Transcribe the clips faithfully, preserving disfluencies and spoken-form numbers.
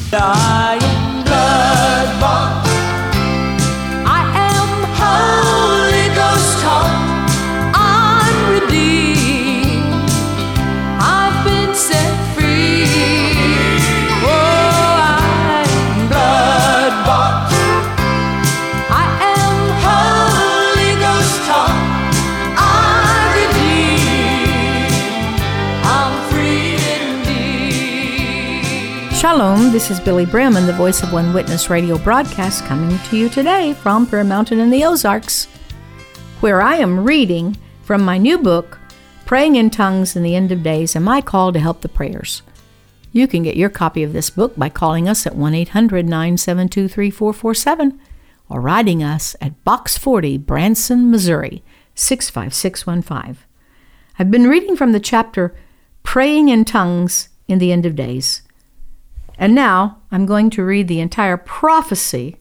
I am blood-bought. I am Holy Ghost taught. I'm redeemed. I've been set free. Oh, I am blood-bought. I am Holy Ghost taught. I'm redeemed. I'm free indeed. Shalom, this is Billy Bremen, the Voice of One Witness radio broadcast, coming to you today from Prayer Mountain in the Ozarks, where I am reading from my new book, Praying in Tongues in the End of Days, and my call to help the prayers. You can get your copy of this book by calling us at one eight hundred nine seven two three four four seven or writing us at Box forty, Branson, Missouri, six five six one five. I've been reading from the chapter Praying in Tongues in the End of Days. And now I'm going to read the entire prophecy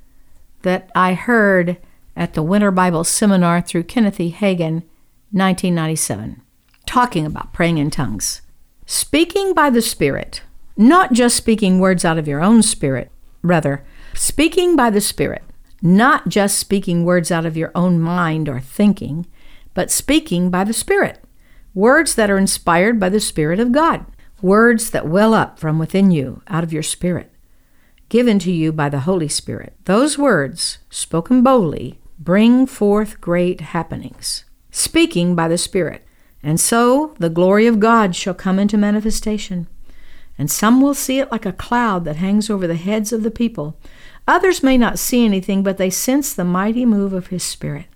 that I heard at the Winter Bible Seminar through Kenneth E. Hagin, nineteen ninety-seven, talking about praying in tongues. Speaking by the Spirit, not just speaking words out of your own spirit, rather, speaking by the Spirit, not just speaking words out of your own mind or thinking, but speaking by the Spirit, words that are inspired by the Spirit of God. Words that well up from within you, out of your spirit, given to you by the Holy Spirit. Those words, spoken boldly, bring forth great happenings. Speaking by the Spirit. And so the glory of God shall come into manifestation. And some will see it like a cloud that hangs over the heads of the people. Others may not see anything, but they sense the mighty move of His Spirit.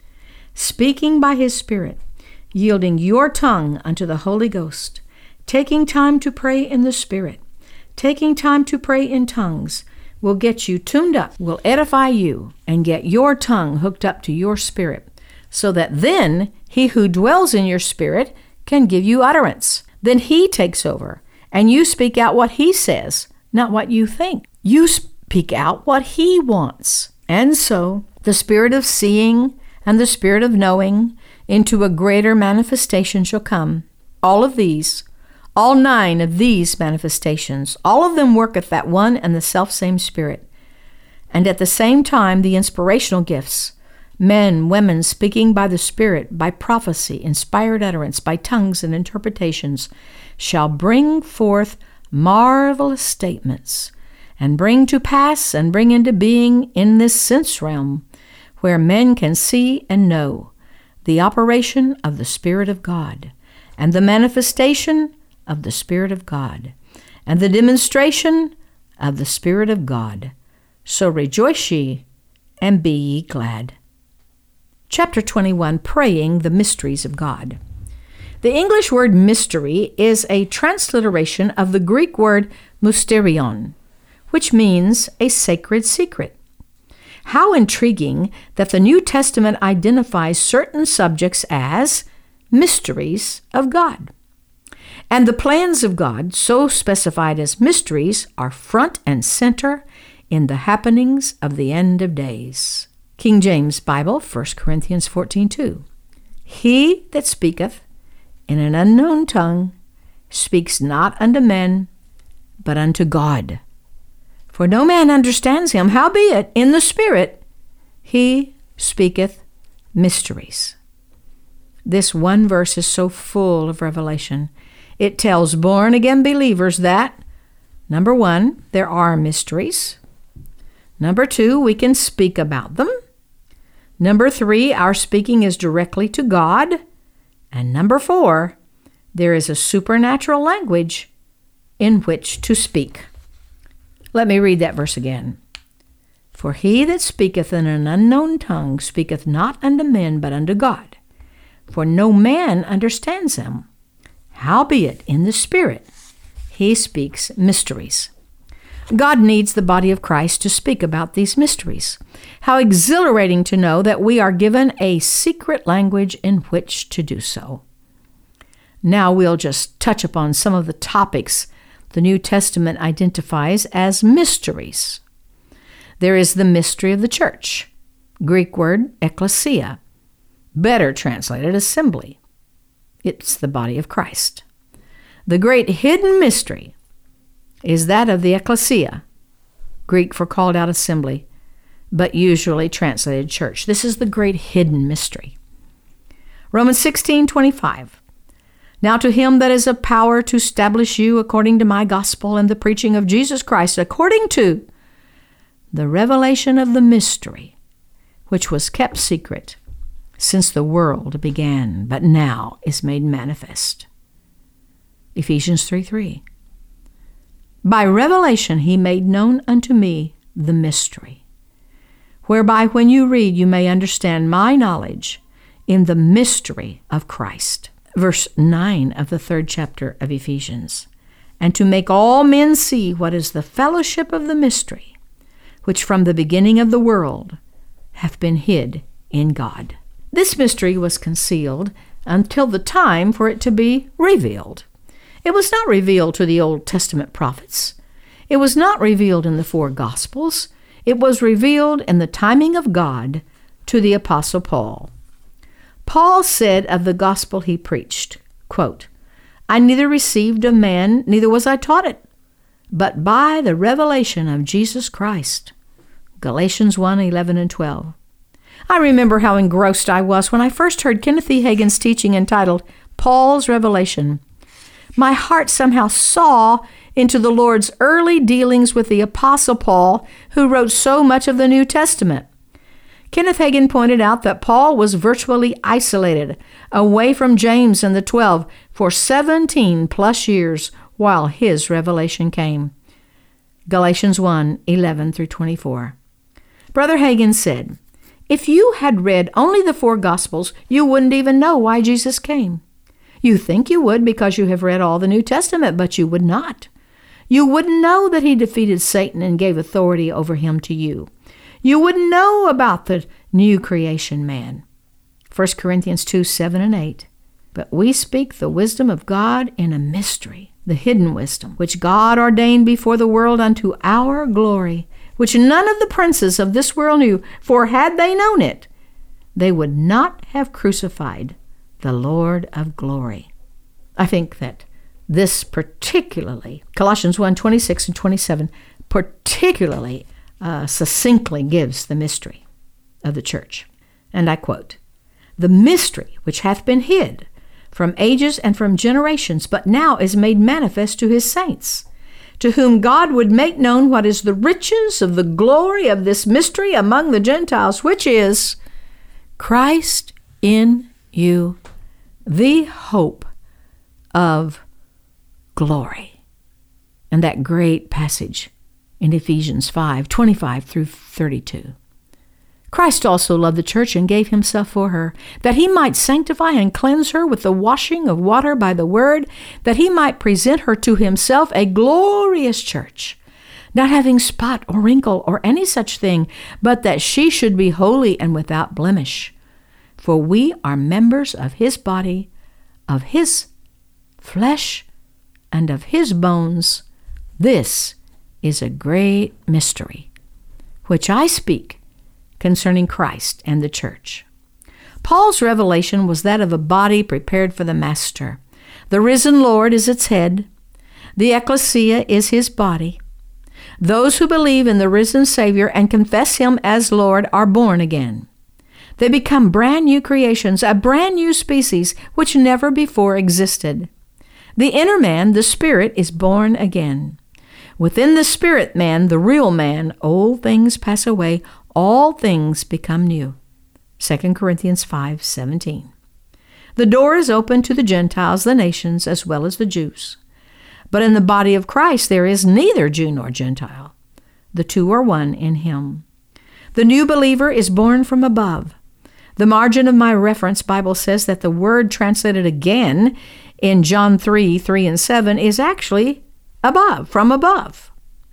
Speaking by His Spirit, yielding your tongue unto the Holy Ghost, taking time to pray in the Spirit, taking time to pray in tongues will get you tuned up, will edify you, and get your tongue hooked up to your spirit, so that then He who dwells in your spirit can give you utterance. Then He takes over, and you speak out what He says, not what you think. You speak out what He wants. And so the spirit of seeing and the spirit of knowing into a greater manifestation shall come. All of these All nine of these manifestations, all of them worketh that one and the selfsame Spirit. And at the same time, the inspirational gifts, men, women speaking by the Spirit, by prophecy, inspired utterance, by tongues and interpretations, shall bring forth marvelous statements, and bring to pass and bring into being in this sense realm, where men can see and know the operation of the Spirit of God, and the manifestation of the Spirit of God, and the demonstration of the Spirit of God. So rejoice ye, and be ye glad. Chapter twenty-one, Praying the Mysteries of God. The English word mystery is a transliteration of the Greek word mysterion, which means a sacred secret. How intriguing that the New Testament identifies certain subjects as mysteries of God. And the plans of God, so specified as mysteries, are front and center in the happenings of the end of days. King James Bible, First Corinthians fourteen two. He that speaketh in an unknown tongue speaks not unto men, but unto God. For no man understands him, howbeit in the Spirit he speaketh mysteries. This one verse is so full of revelation. It tells born-again believers that, number one, there are mysteries. Number two, we can speak about them. Number three, our speaking is directly to God. And number four, there is a supernatural language in which to speak. Let me read that verse again. For he that speaketh in an unknown tongue speaketh not unto men, but unto God. For no man understands him. Howbeit in the Spirit he speaks mysteries. God needs the body of Christ to speak about these mysteries. How exhilarating to know that we are given a secret language in which to do so. Now we'll just touch upon some of the topics the New Testament identifies as mysteries. There is the mystery of the church, Greek word ekklesia, better translated assembly. It's the body of Christ. The great hidden mystery is that of the ecclesia, Greek for called out assembly, but usually translated church. This is the great hidden mystery. Romans sixteen twenty-five. Now to him that is of power to establish you according to my gospel and the preaching of Jesus Christ, according to the revelation of the mystery, which was kept secret since the world began, but now is made manifest. Ephesians three three. By revelation he made known unto me the mystery, whereby when you read you may understand my knowledge in the mystery of Christ. Verse nine of the third chapter of Ephesians. And to make all men see what is the fellowship of the mystery, which from the beginning of the world hath been hid in God. This mystery was concealed until the time for it to be revealed. It was not revealed to the Old Testament prophets. It was not revealed in the four Gospels. It was revealed in the timing of God to the Apostle Paul. Paul said of the gospel he preached, quote, I neither received of man, neither was I taught it, but by the revelation of Jesus Christ. Galatians one eleven and twelve. I remember how engrossed I was when I first heard Kenneth E. Hagin's teaching entitled Paul's Revelation. My heart somehow saw into the Lord's early dealings with the Apostle Paul, who wrote so much of the New Testament. Kenneth Hagin pointed out that Paul was virtually isolated, away from James and the Twelve, for seventeen plus years while his revelation came. Galatians one eleven through twenty-four. Brother Hagin said, if you had read only the four Gospels, you wouldn't even know why Jesus came. You think you would because you have read all the New Testament, but you would not. You wouldn't know that he defeated Satan and gave authority over him to you. You wouldn't know about the new creation man. First Corinthians two seven and eight. But we speak the wisdom of God in a mystery, the hidden wisdom, which God ordained before the world unto our glory, which none of the princes of this world knew, for had they known it, they would not have crucified the Lord of glory. I think that this particularly, Colossians one twenty-six and twenty-seven, particularly uh, succinctly gives the mystery of the church. And I quote, the mystery which hath been hid from ages and from generations, but now is made manifest to his saints, to whom God would make known what is the riches of the glory of this mystery among the Gentiles, which is Christ in you, the hope of glory. And that great passage in Ephesians five twenty-five through thirty-two. Christ also loved the church and gave himself for her, that he might sanctify and cleanse her with the washing of water by the word, that he might present her to himself a glorious church, not having spot or wrinkle or any such thing, but that she should be holy and without blemish. For we are members of his body, of his flesh, and of his bones. This is a great mystery, which I speak concerning Christ and the church. Paul's revelation was that of a body prepared for the master. The risen Lord is its head. The ecclesia is his body. Those who believe in the risen Savior and confess him as Lord are born again. They become brand new creations, a brand new species which never before existed. The inner man, the spirit, is born again. Within the spirit man, the real man, old things pass away, all things become new. Second Corinthians five seventeen. The door is open to the Gentiles, the nations, as well as the Jews. But in the body of Christ there is neither Jew nor Gentile. The two are one in him. The new believer is born from above. The margin of my reference Bible says that the word translated again in John three, three and seven is actually above, from above.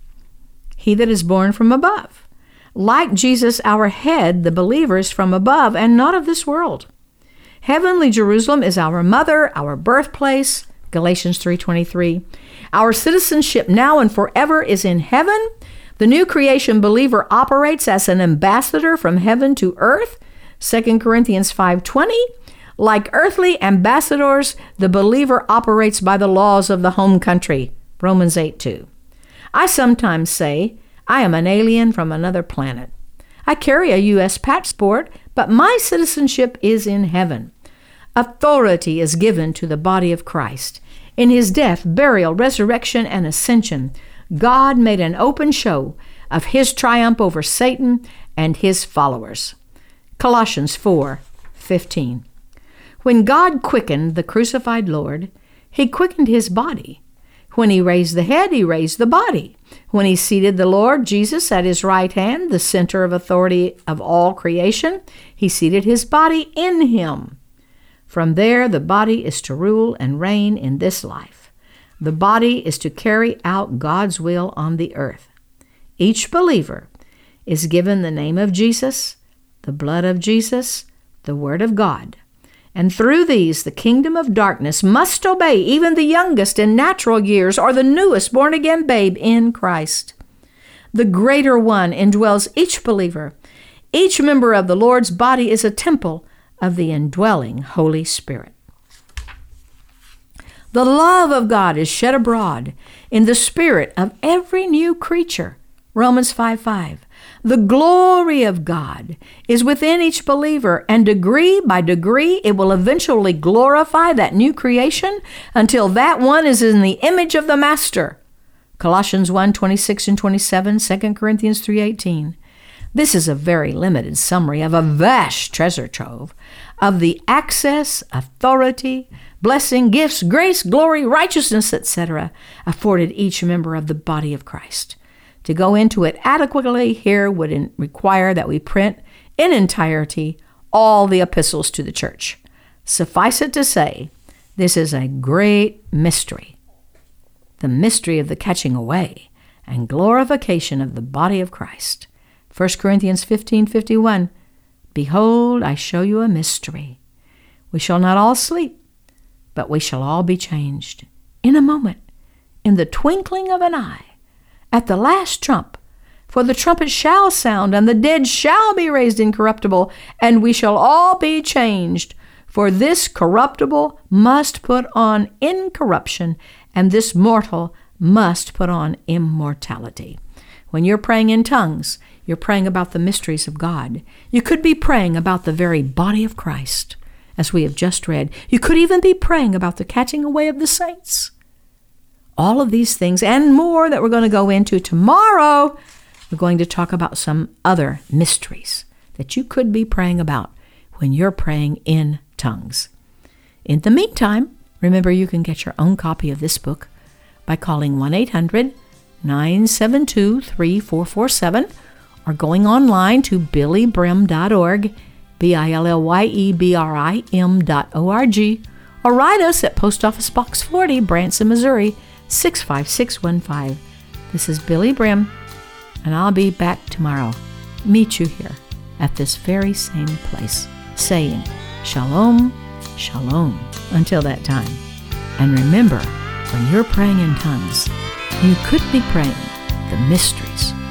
He that is born from above. Like Jesus, our head, the believer is from above and not of this world. Heavenly Jerusalem is our mother, our birthplace, Galatians three twenty-three. Our citizenship now and forever is in heaven. The new creation believer operates as an ambassador from heaven to earth, Second Corinthians five twenty. Like earthly ambassadors, the believer operates by the laws of the home country, Romans eight two. I sometimes say, I am an alien from another planet. I carry a U S passport, but my citizenship is in heaven. Authority is given to the body of Christ. In his death, burial, resurrection, and ascension, God made an open show of his triumph over Satan and his followers. Colossians four fifteen. When God quickened the crucified Lord, he quickened his body. When he raised the head, he raised the body. When he seated the Lord Jesus at his right hand, the center of authority of all creation, he seated his body in him. From there, the body is to rule and reign in this life. The body is to carry out God's will on the earth. Each believer is given the name of Jesus, the blood of Jesus, the Word of God. And through these, the kingdom of darkness must obey even the youngest in natural years or the newest born-again babe in Christ. The greater one indwells each believer. Each member of the Lord's body is a temple of the indwelling Holy Spirit. The love of God is shed abroad in the spirit of every new creature. Romans five five. The glory of God is within each believer, and degree by degree it will eventually glorify that new creation until that one is in the image of the Master. Colossians one twenty-six and twenty-seven, Second Corinthians three eighteen. This is a very limited summary of a vast treasure trove of the access, authority, blessing, gifts, grace, glory, righteousness, et cetera afforded each member of the body of Christ. To go into it adequately here would in- require that we print in entirety all the epistles to the church. Suffice it to say, this is a great mystery, the mystery of the catching away and glorification of the body of Christ. First Corinthians fifteen fifty-one, Behold, I show you a mystery. We shall not all sleep, but we shall all be changed in a moment, in the twinkling of an eye, at the last trump. For the trumpet shall sound, and the dead shall be raised incorruptible, and we shall all be changed. For this corruptible must put on incorruption, and this mortal must put on immortality. When you're praying in tongues, you're praying about the mysteries of God. You could be praying about the very body of Christ, as we have just read. You could even be praying about the catching away of the saints. All of these things and more that we're going to go into tomorrow, we're going to talk about some other mysteries that you could be praying about when you're praying in tongues. In the meantime, remember you can get your own copy of this book by calling one eight hundred nine seven two three four four seven or going online to billy brim dot org, B I L L Y E B R I M dot O R G, or write us at Post Office Box forty, Branson, Missouri, six five six one five. This is Billy Brim, and I'll be back tomorrow. Meet you here at this very same place, saying Shalom, Shalom, until that time. And remember, when you're praying in tongues, you could be praying the mysteries